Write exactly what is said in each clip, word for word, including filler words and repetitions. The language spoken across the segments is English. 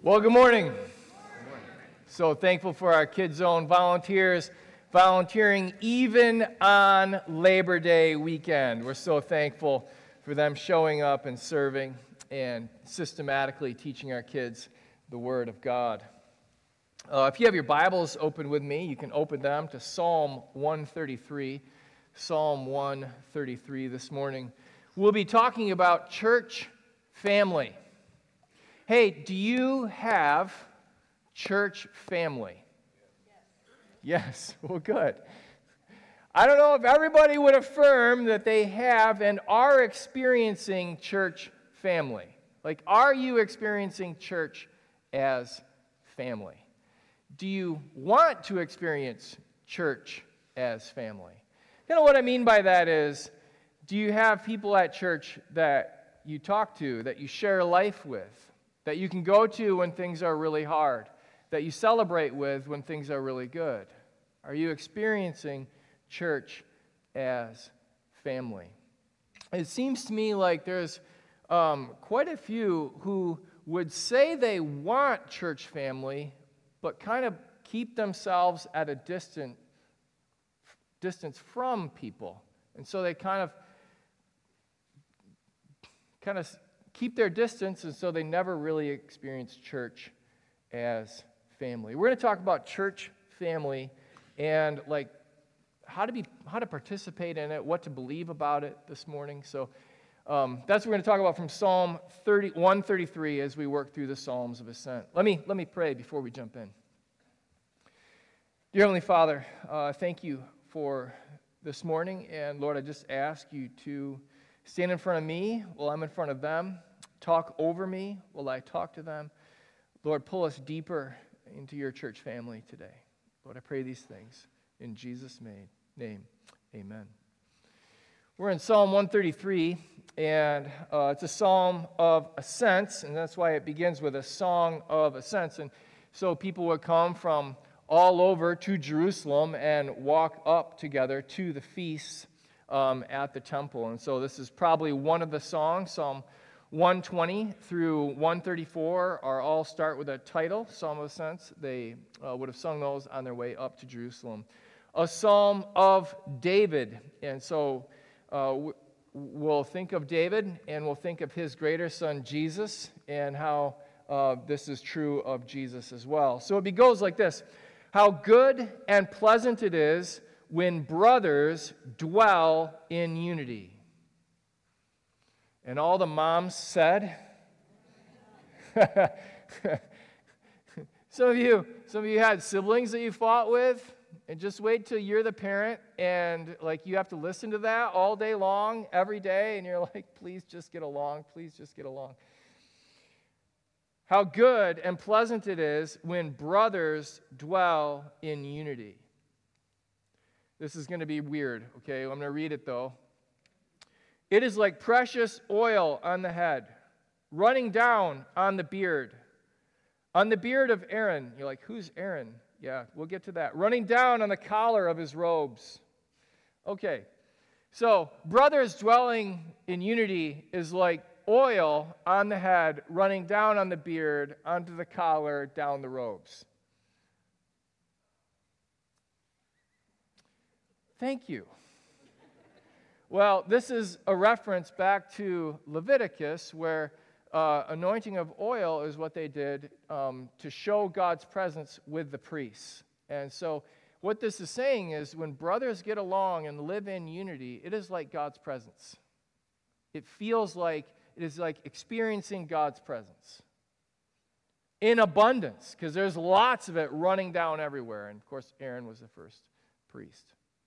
Well, good morning. So thankful for our Kids Zone volunteers volunteering even on Labor Day weekend. We're so thankful for them showing up and serving and systematically teaching our kids the Word of God. Uh, if you have your Bibles open with me, you can open them to Psalm one thirty-three. Psalm one thirty-three this morning. We'll be talking about church family. Hey, do you have church family? Yes. Yes. Well, good. I don't know if everybody would affirm that they have and are experiencing church family. Like, are you experiencing church as family? Do you want to experience church as family? You know what I mean by that is, do you have people at church that you talk to, that you share life with, that you can go to when things are really hard, that you celebrate with when things are really good? Are you experiencing church as family? It seems to me like there's um, quite a few who would say they want church family, but kind of keep themselves at a distant, distance from people. And so they kind of, kind of keep their distance, and so they never really experience church as family. We're going to talk about church family and like how to be, how to participate in it, what to believe about it this morning. So um, that's what we're going to talk about from Psalm one thirty-three as we work through the Psalms of Ascent. Let me let me pray before we jump in. Dear Heavenly Father, uh, thank you for this morning, and Lord, I just ask you to stand in front of me while I'm in front of them. Talk over me while I talk to them. Lord, pull us deeper into your church family today. Lord, I pray these things in Jesus' name. Amen. We're in Psalm one thirty-three, and uh, it's a psalm of ascents, and that's why it begins with a song of ascents. And so people would come from all over to Jerusalem and walk up together to the feasts um, at the temple. And so this is probably one of the songs. Psalm one twenty through one thirty-four are all start with a title, Psalm of Ascents. They uh, would have sung those on their way up to Jerusalem. A psalm of David. And so uh, we'll think of David, and we'll think of his greater son, Jesus, and how uh, this is true of Jesus as well. So it goes like this. How good and pleasant it is when brothers dwell in unity. And all the moms said, some of you, some of you had siblings that you fought with, and just wait till you're the parent, and like you have to listen to that all day long, every day, and you're like, please just get along, please just get along. How good and pleasant it is when brothers dwell in unity. This is going to be weird, okay? I'm going to read it, though. It is like precious oil on the head, running down on the beard. On the beard of Aaron. You're like, who's Aaron? Yeah, we'll get to that. Running down on the collar of his robes. Okay, so brothers dwelling in unity is like oil on the head, running down on the beard, onto the collar, down the robes. Thank you. Well, this is a reference back to Leviticus, where uh, anointing of oil is what they did um, to show God's presence with the priests. And so what this is saying is when brothers get along and live in unity, it is like God's presence. It feels like, it is like experiencing God's presence in abundance, because there's lots of it running down everywhere. And of course, Aaron was the first priest.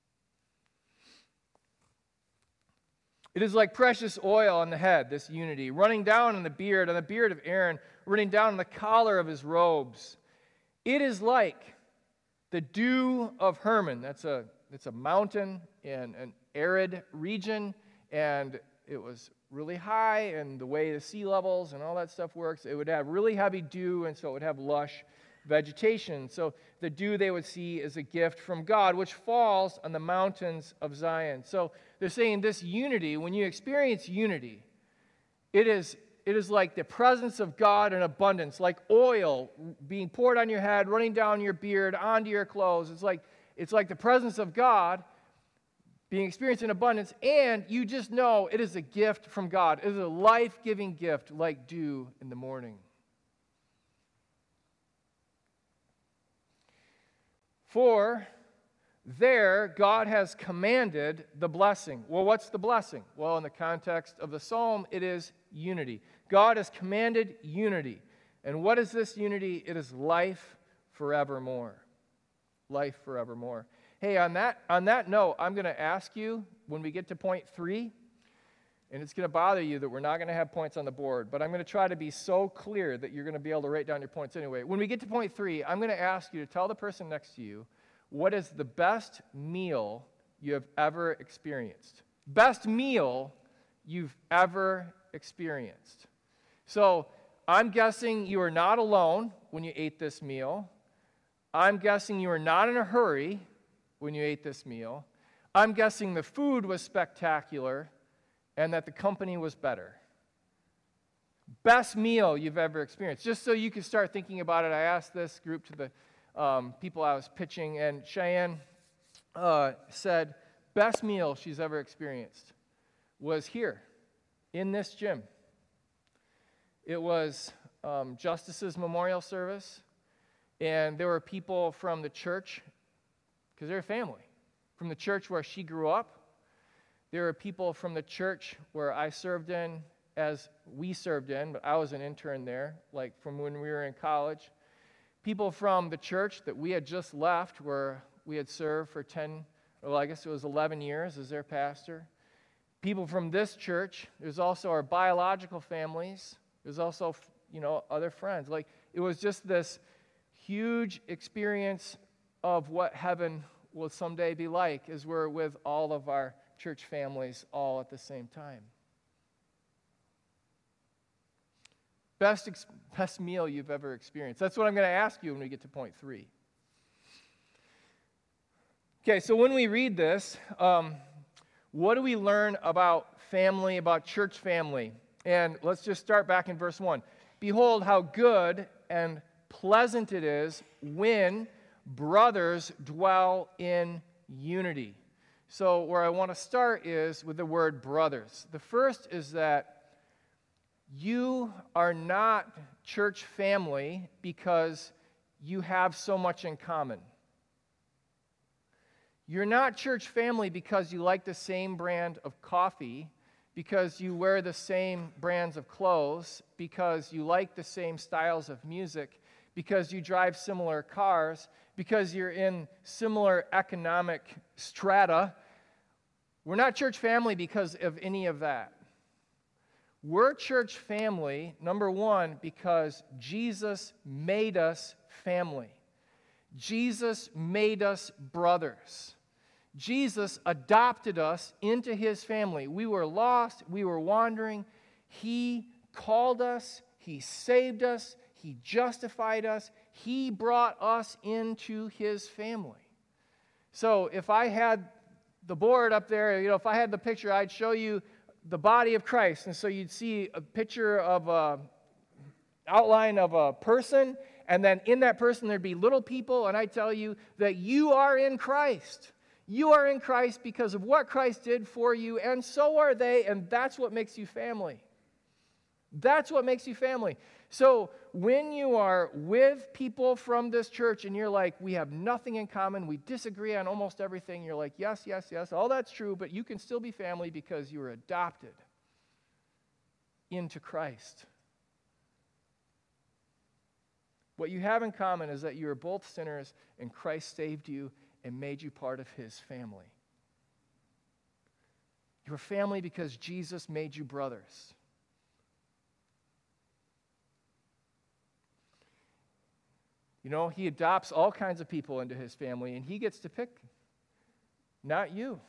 It is like precious oil on the head, this unity, running down on the beard, on the beard of Aaron, running down on the collar of his robes. It is like the dew of Hermon. That's a, it's a mountain in an arid region, and it was really high, and the way the sea levels and all that stuff works, it would have really heavy dew, and so it would have lush vegetation. So the dew they would see is a gift from God, which falls on the mountains of Zion. So they're saying this unity, when you experience unity, it is it is like the presence of God in abundance, like oil being poured on your head, running down your beard, onto your clothes. It's like, it's like the presence of God being experienced in abundance, and you just know it is a gift from God. It is a life-giving gift like dew in the morning. For there, God has commanded the blessing. Well, what's the blessing? Well, in the context of the psalm, it is unity. God has commanded unity. And what is this unity? It is life forevermore. Life forevermore. Hey, on that, on that note, I'm going to ask you, when we get to point three, and it's going to bother you that we're not going to have points on the board, but I'm going to try to be so clear that you're going to be able to write down your points anyway. When we get to point three, I'm going to ask you to tell the person next to you, what is the best meal you have ever experienced? Best meal you've ever experienced. So I'm guessing you are not alone when you ate this meal. I'm guessing you were not in a hurry when you ate this meal. I'm guessing the food was spectacular and that the company was better. Best meal you've ever experienced. Just so you can start thinking about it, I asked this group to the um, people I was pitching, and Cheyenne uh, said best meal she's ever experienced was here, in this gym. It was um, Justice's memorial service, and there were people from the church, because they're a family, from the church where she grew up. There were people from the church where I served in, as we served in, but I was an intern there, like from when we were in college. People from the church that we had just left, where we had served for ten, well, I guess it was eleven years as their pastor. People from this church. There's also our biological families. There's also, you know, other friends. Like, it was just this huge experience of what heaven will someday be like, as we're with all of our church families all at the same time. Best, ex- best meal you've ever experienced. That's what I'm going to ask you when we get to point three. Okay, so when we read this, um, what do we learn about family, about church family? And let's just start back in verse one. Behold how good and pleasant it is when brothers dwell in unity. So where I want to start is with the word brothers. The first is that you are not church family because you have so much in common. You're not church family because you like the same brand of coffee, because you wear the same brands of clothes, because you like the same styles of music, because you drive similar cars, because you're in similar economic strata. We're not church family because of any of that. We're church family, number one, because Jesus made us family. Jesus made us brothers. Jesus adopted us into his family. We were lost, we were wandering. He called us, he saved us, he justified us, he brought us into his family. So if I had the board up there, you know, if I had the picture, I'd show you the body of Christ. And so you'd see a picture of a outline of a person, and then in that person there'd be little people, and I tell you that you are in Christ. You are in Christ because of what Christ did for you, and so are they, and that's what makes you family. That's what makes you family. So when you are with people from this church and you're like, we have nothing in common, we disagree on almost everything, you're like, yes, yes, yes, all that's true, but you can still be family because you were adopted into Christ. What you have in common is that you are both sinners and Christ saved you and made you part of his family. You are family because Jesus made you brothers. You know, he adopts all kinds of people into his family, and he gets to pick, not you.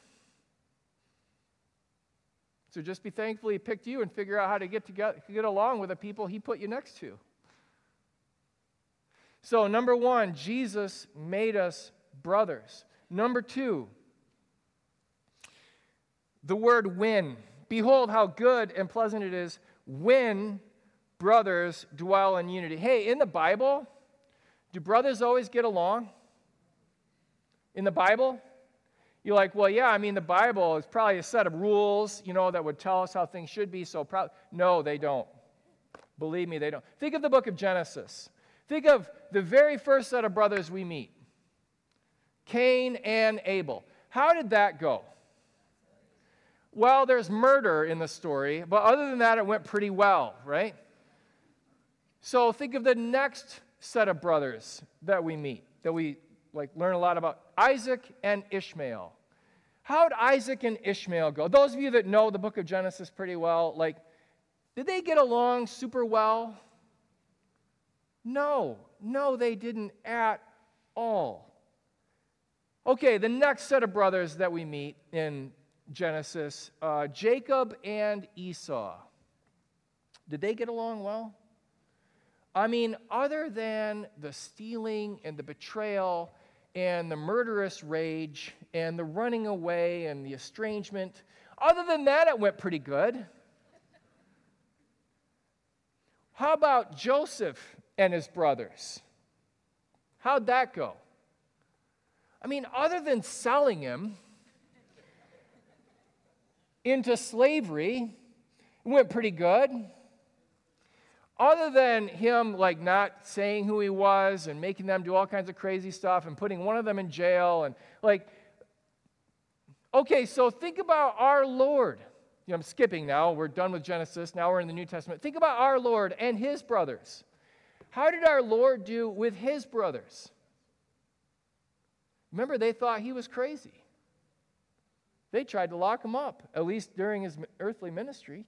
So just be thankful he picked you and figure out how to get together, get along with the people he put you next to. So number one, Jesus made us brothers. Number two, the word when. Behold how good and pleasant it is when brothers dwell in unity. Hey, in the Bible, do brothers always get along? In the Bible? You're like, well, yeah, I mean, the Bible is probably a set of rules, you know, that would tell us how things should be, so probably, no, they don't. Believe me, they don't. Think of the book of Genesis. Think of the very first set of brothers we meet, Cain and Abel. How did that go? Well, there's murder in the story, but other than that, it went pretty well, right? So think of the next set of brothers that we meet, that we like learn a lot about, Isaac and Ishmael. How'd Isaac and Ishmael go? Those of you that know the book of Genesis pretty well, like, did they get along super well? No, no, they didn't at all. Okay, the next set of brothers that we meet in Genesis, uh, Jacob and Esau. Did they get along well? I mean, other than the stealing and the betrayal and the murderous rage and the running away and the estrangement, other than that, it went pretty good. How about Joseph and his brothers? How'd that go? I mean, other than selling him into slavery, it went pretty good. Other than him, like, not saying who he was and making them do all kinds of crazy stuff and putting one of them in jail and, like, okay, so think about our Lord. You know, I'm skipping now. We're done with Genesis. Now we're in the New Testament. Think about our Lord and his brothers. How did our Lord do with his brothers? Remember, they thought he was crazy. They tried to lock him up, at least during his earthly ministry.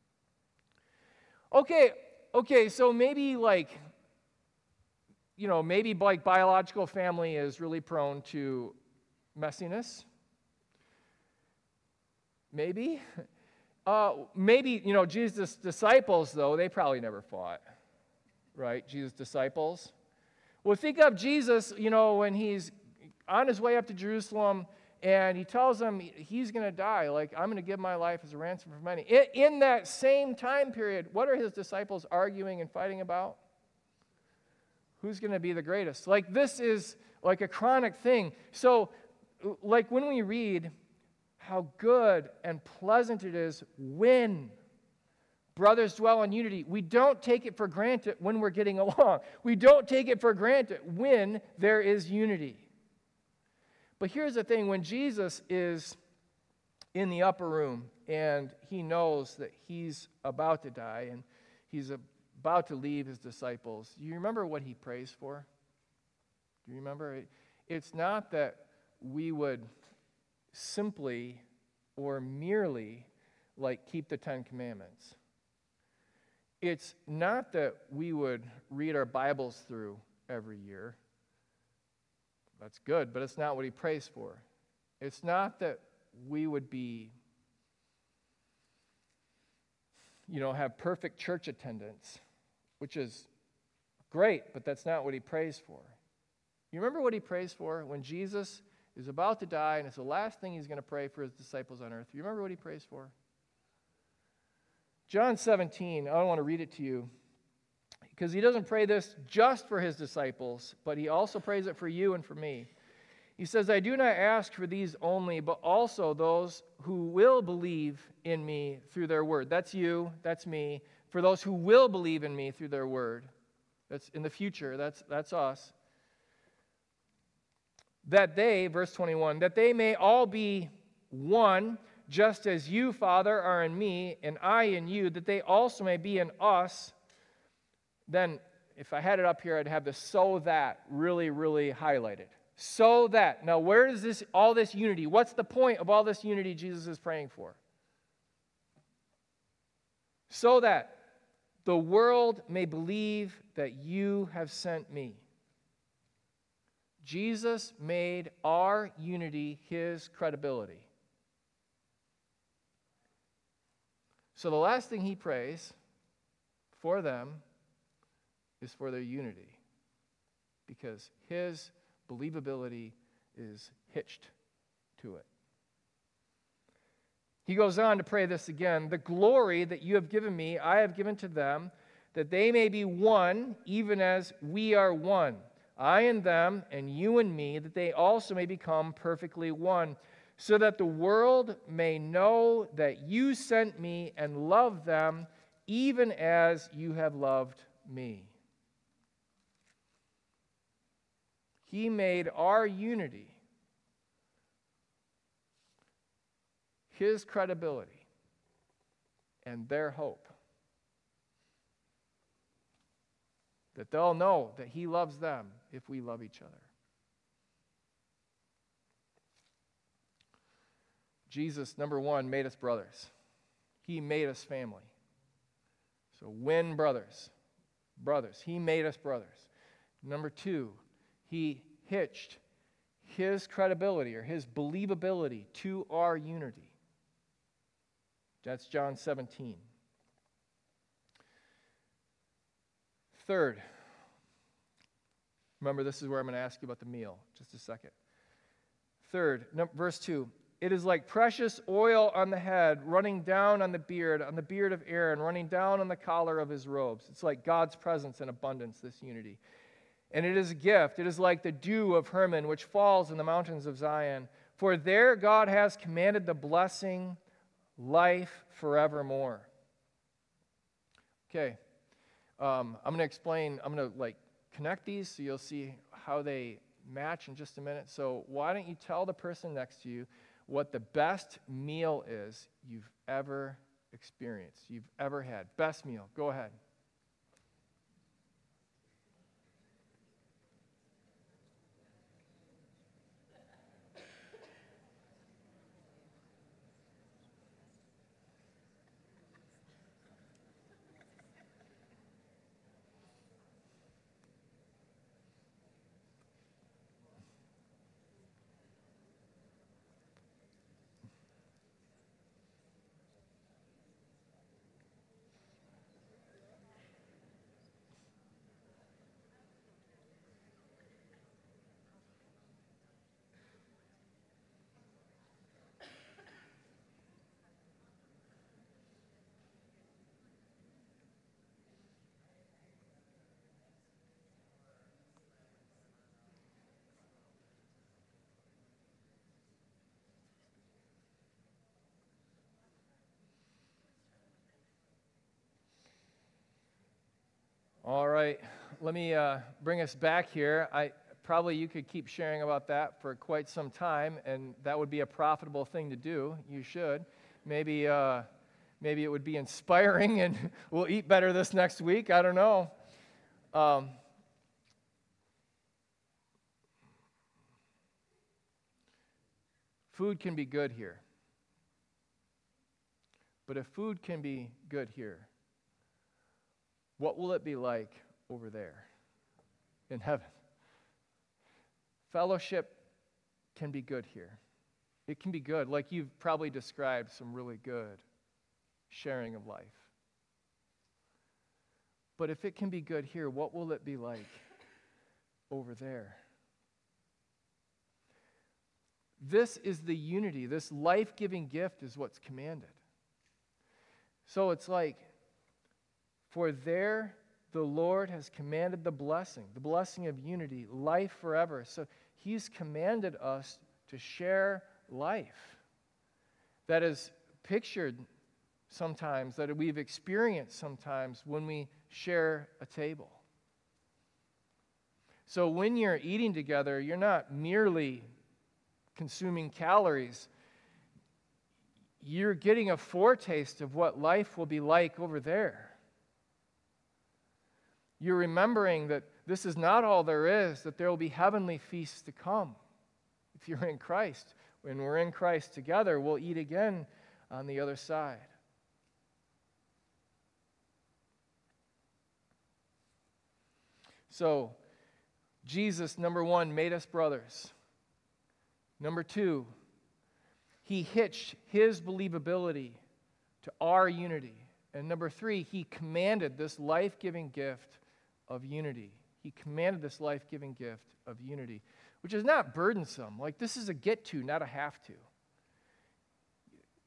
Okay, okay, so maybe like, you know, maybe like biological family is really prone to messiness. Maybe. Uh, maybe, you know, Jesus' disciples, though, they probably never fought, right? Jesus' disciples. Well, think of Jesus, you know, when he's on his way up to Jerusalem, and he tells them he's going to die. Like, I'm going to give my life as a ransom for many. In, in that same time period, what are his disciples arguing and fighting about? Who's going to be the greatest? Like, this is like a chronic thing. So, like, when we read how good and pleasant it is when brothers dwell in unity, we don't take it for granted when we're getting along. We don't take it for granted when there is unity. But here's the thing, when Jesus is in the upper room and he knows that he's about to die and he's about to leave his disciples, do you remember what he prays for? Do you remember? It's not that we would simply or merely like keep the Ten Commandments. It's not that we would read our Bibles through every year. That's good, but it's not what he prays for. It's not that we would be, you know, have perfect church attendance, which is great, but that's not what he prays for. You remember what he prays for when Jesus is about to die, and it's the last thing he's going to pray for his disciples on earth? You remember what he prays for? John seventeen, I don't want to read it to you, because he doesn't pray this just for his disciples, but he also prays it for you and for me. He says, I do not ask for these only, but also those who will believe in me through their word. That's you, that's me. For those who will believe in me through their word. That's in the future, that's, that's us. That they, verse twenty-one, that they may all be one, just as you, Father, are in me, and I in you, that they also may be in us. Then, if I had it up here, I'd have the so that really, really highlighted. So that. Now, where is this, all this unity? What's the point of all this unity Jesus is praying for? So that the world may believe that you have sent me. Jesus made our unity his credibility. So the last thing he prays for them is for their unity, because his believability is hitched to it. He goes on to pray this again. The glory that you have given me, I have given to them, that they may be one, even as we are one. I and them, and you and me, that they also may become perfectly one, so that the world may know that you sent me and loved them, even as you have loved me. He made our unity His credibility and their hope. That they'll know that He loves them if we love each other. Jesus, number one, made us brothers. He made us family. So when brothers, brothers, He made us brothers. Number two, He hitched His credibility or His believability to our unity. That's John seventeen. Third, remember this is where I'm going to ask you about the meal. Just a second. Third, no, verse two. It is like precious oil on the head, running down on the beard, on the beard of Aaron, running down on the collar of his robes. It's like God's presence in abundance, this unity. And it is a gift. It is like the dew of Hermon, which falls in the mountains of Zion. For there God has commanded the blessing, life forevermore. Okay. Um, I'm going to explain, I'm going to like connect these so you'll see how they match in just a minute. So why don't you tell the person next to you what the best meal is you've ever experienced, you've ever had. Best meal. Go ahead. All right, let me uh, bring us back here. I probably you could keep sharing about that for quite some time, and that would be a profitable thing to do. You should. Maybe, uh, maybe it would be inspiring, and we'll eat better this next week. I don't know. Um, food can be good here, but if food can be good here, what will it be like over there in heaven? Fellowship can be good here. It can be good, like you've probably described some really good sharing of life. But if it can be good here, what will it be like over there? This is the unity. This life-giving gift is what's commanded. So it's like, for there the Lord has commanded the blessing, the blessing of unity, life forever. So He's commanded us to share life. That is pictured sometimes, that we've experienced sometimes when we share a table. So when you're eating together, you're not merely consuming calories. You're getting a foretaste of what life will be like over there. You're remembering that this is not all there is, that there will be heavenly feasts to come. If you're in Christ, when we're in Christ together, we'll eat again on the other side. So, Jesus, number one, made us brothers. Number two, He hitched His believability to our unity. And number three, He commanded this life-giving gift of unity. He commanded this life-giving gift of unity, which is not burdensome. Like, this is a get to, not a have to.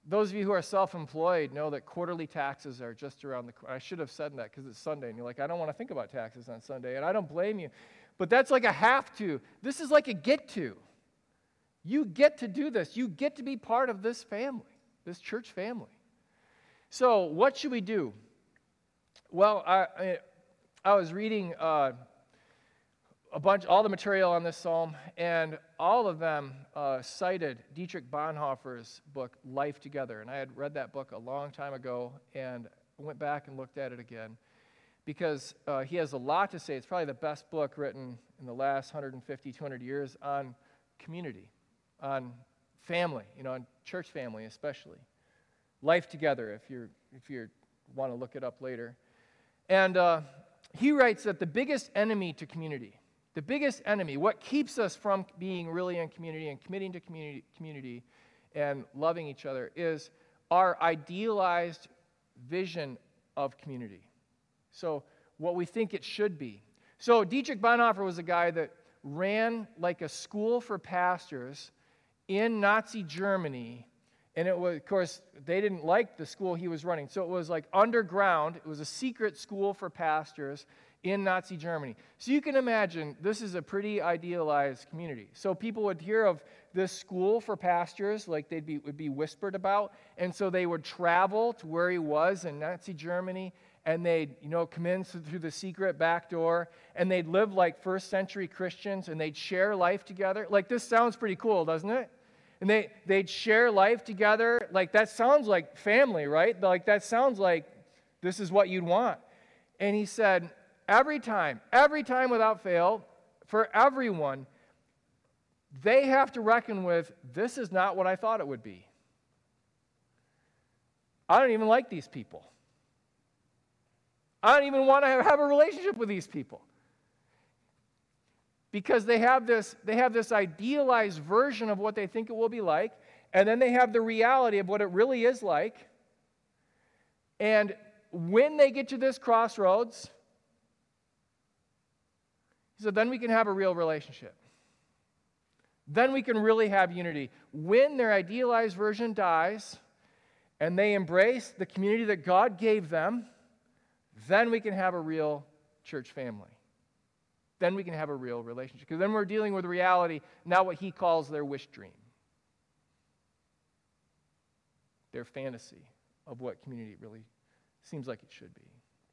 those of you who are self-employed know that quarterly taxes are just around the corner. I should have said that because it's Sunday, and you're like, I don't want to think about taxes on Sunday, and I don't blame you. But that's like a have to. This is like a get to. You get to do this. You get to be part of this family, this church family. So what should we do? Well, I, I, I was reading uh, a bunch, all the material on this psalm, and all of them uh, cited Dietrich Bonhoeffer's book, Life Together. And I had read that book a long time ago, and went back and looked at it again, because uh, he has a lot to say. It's probably the best book written in the last one hundred fifty, two hundred years on community, on family, you know, on church family especially. Life Together, if you're if you want to look it up later. And uh, he writes that the biggest enemy to community, the biggest enemy, what keeps us from being really in community and committing to community, community and loving each other, is our idealized vision of community. So what we think it should be. So Dietrich Bonhoeffer was a guy that ran like a school for pastors in Nazi Germany. And it was, of course, they didn't like the school he was running. So it was like underground. It was a secret school for pastors in Nazi Germany. So you can imagine this is a pretty idealized community. So people would hear of this school for pastors, like they'd be would be whispered about, and so they would travel to where he was in Nazi Germany, and they'd, you know, come in through the secret back door, and they'd live like first century Christians, and they'd share life together. Like, this sounds pretty cool, doesn't it? And they, they'd share life together. Like, that sounds like family, right? Like, that sounds like this is what you'd want. And he said, every time, every time without fail, for everyone, they have to reckon with, this is not what I thought it would be. I don't even like these people. I don't even want to have, have a relationship with these people. Because they have this, they have this idealized version of what they think it will be like, and then they have the reality of what it really is like. And when they get to this crossroads, he said, then we can have a real relationship. Then we can really have unity. When their idealized version dies, and they embrace the community that God gave them, then we can have a real church family. Then we can have a real relationship. Because then we're dealing with reality, not what he calls their wish dream. Their fantasy of what community really seems like it should be.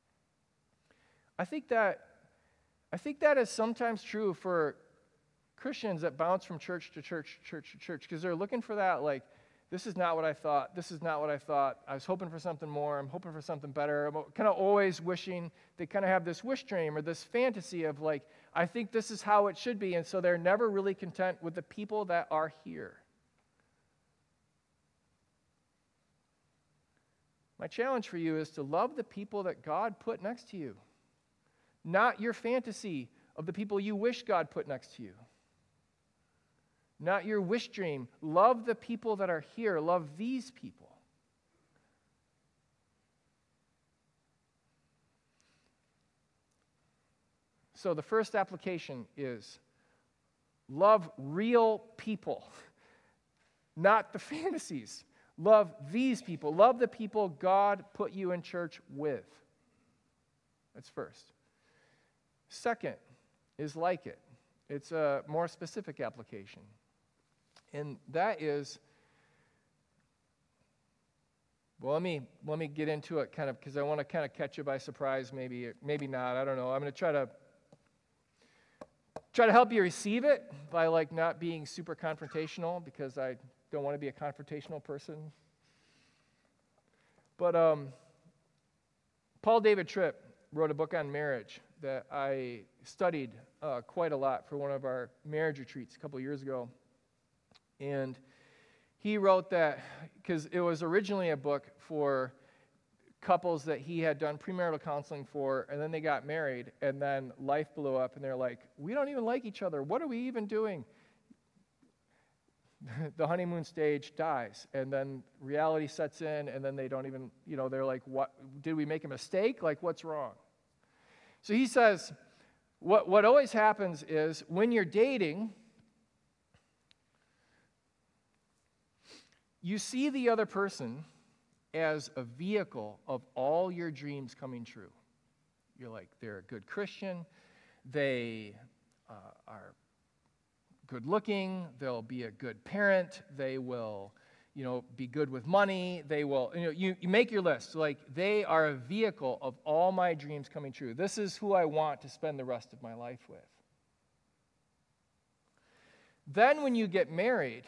I think that, I think that is sometimes true for Christians that bounce from church to church, church to church, because they're looking for that, like, this is not what I thought. This is not what I thought. I was hoping for something more. I'm hoping for something better. I'm kind of always wishing. They kind of have this wish dream or this fantasy of, like, I think this is how it should be. And so they're never really content with the people that are here. My challenge for you is to love the people that God put next to you, not your fantasy of the people you wish God put next to you. Not your wish dream. Love the people that are here. Love these people. So the first application is love real people, not the fantasies. Love these people. Love the people God put you in church with. That's first. Second is like it. It's a more specific application. And that is, well, let me let me get into it kind of, because I want to kind of catch you by surprise, maybe, maybe not, I don't know. I'm going to try to try to help you receive it by, like, not being super confrontational, because I don't want to be a confrontational person. But um, Paul David Tripp wrote a book on marriage that I studied uh, quite a lot for one of our marriage retreats a couple years ago. And he wrote that because it was originally a book for couples that he had done premarital counseling for, and then they got married, and then life blew up, and they're like, we don't even like each other. What are we even doing? The honeymoon stage dies, and then reality sets in, and then they don't even, you know, they're like, what, did we make a mistake? Like, what's wrong? So he says, what, what always happens is when you're dating, You see the other person as a vehicle of all your dreams coming true. You're like, they're a good Christian, they uh, are good looking, they'll be a good parent, they will, you know, be good with money, they will, you know, you, you make your list. Like, they are a vehicle of all my dreams coming true. This is who I want to spend the rest of my life with. Then when you get married,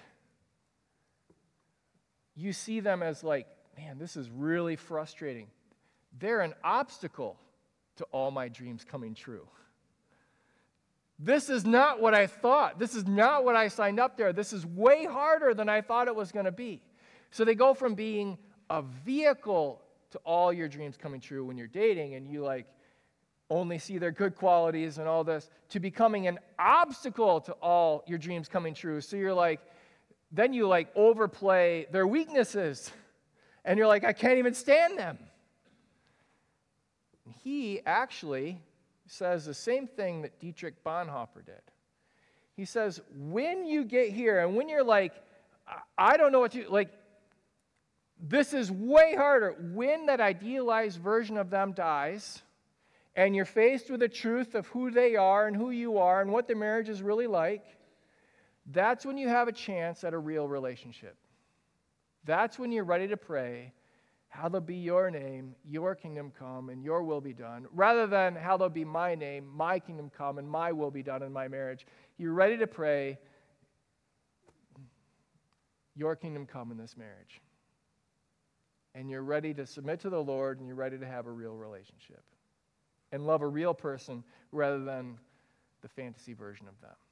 you see them as like, man, this is really frustrating. They're an obstacle to all my dreams coming true. This is not what I thought. This is not what I signed up there. This is way harder than I thought it was going to be. So they go from being a vehicle to all your dreams coming true when you're dating and you like only see their good qualities and all this, to becoming an obstacle to all your dreams coming true. So you're like, then you like overplay their weaknesses. And you're like, I can't even stand them. He actually says the same thing that Dietrich Bonhoeffer did. He says, when you get here and when you're like, I don't know what you, like, this is way harder. When that idealized version of them dies and you're faced with the truth of who they are and who you are and what the marriage is really like, that's when you have a chance at a real relationship. That's when you're ready to pray, hallowed be your name, your kingdom come, and your will be done, rather than hallowed be my name, my kingdom come, and my will be done in my marriage. You're ready to pray, your kingdom come in this marriage. And you're ready to submit to the Lord, and you're ready to have a real relationship. And love a real person rather than the fantasy version of them.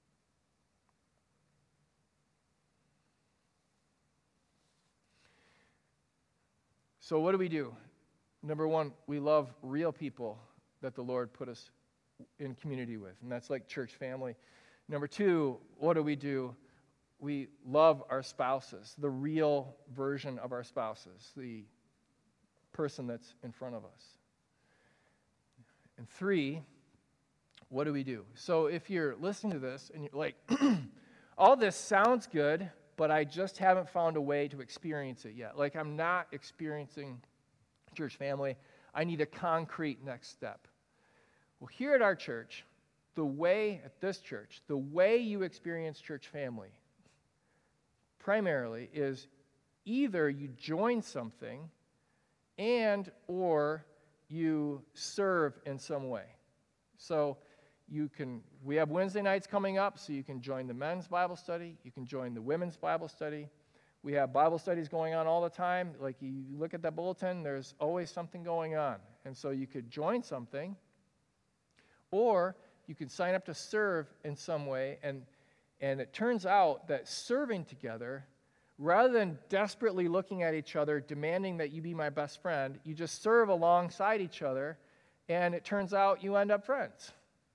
So what do we do? Number one, we love real people that the Lord put us in community with, and that's like church family. Number two, what do we do? We love our spouses, the real version of our spouses, the person that's in front of us. And three, what do we do? So if you're listening to this and you're like, all this sounds good, but I just haven't found a way to experience it yet. Like, I'm not experiencing church family. I need a concrete next step. Well, here at our church, the way, at this church, the way you experience church family primarily is either you join something and or you serve in some way. So you can, we have Wednesday nights coming up, so you can join the men's Bible study. You can join the women's Bible study. We have Bible studies going on all the time. Like, you look at that bulletin, there's always something going on. And so you could join something, or you could sign up to serve in some way. And, and it turns out that serving together, rather than desperately looking at each other, demanding that you be my best friend, you just serve alongside each other, and it turns out you end up friends.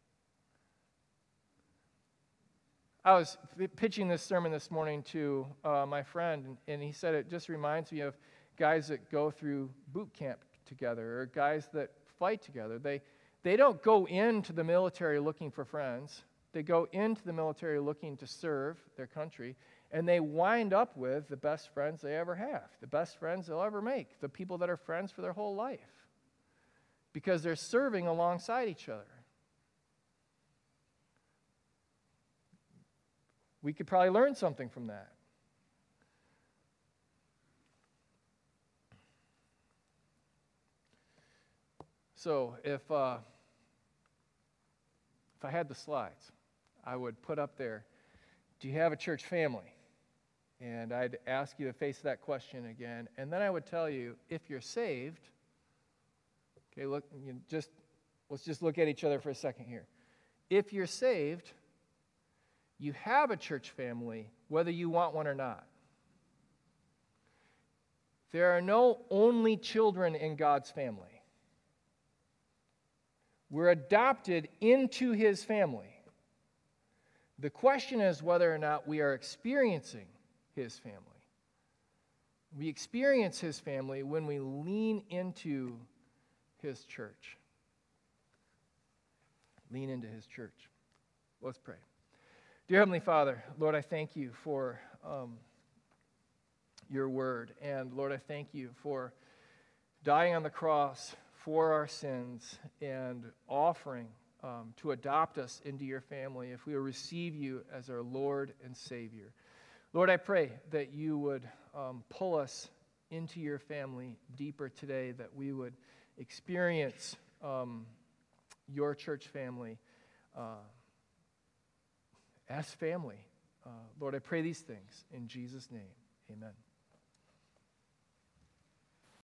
I was pitching this sermon this morning to uh, my friend, and, and he said it just reminds me of guys that go through boot camp together, or guys that fight together. They, they don't go into the military looking for friends. They go into the military looking to serve their country, and they wind up with the best friends they ever have, the best friends they'll ever make, the people that are friends for their whole life, because they're serving alongside each other. We could probably learn something from that. So if uh, if I had the slides, I would put up there, do you have a church family? And I'd ask you to face that question again. And then I would tell you, if you're saved, okay, look, you just let's just look at each other for a second here. If you're saved, you have a church family, whether you want one or not. There are no only children in God's family. We're adopted into His family. The question is whether or not we are experiencing His family. We experience His family when we lean into His church. Lean into His church. Let's pray. Dear Heavenly Father, Lord, I thank you for um, your word. And Lord, I thank you for dying on the cross for our sins and offering um, to adopt us into your family if we will receive you as our Lord and Savior. Lord, I pray that you would um, pull us into your family deeper today, that we would experience um, your church family uh, as family. Uh, Lord, I pray these things in Jesus' name. Amen.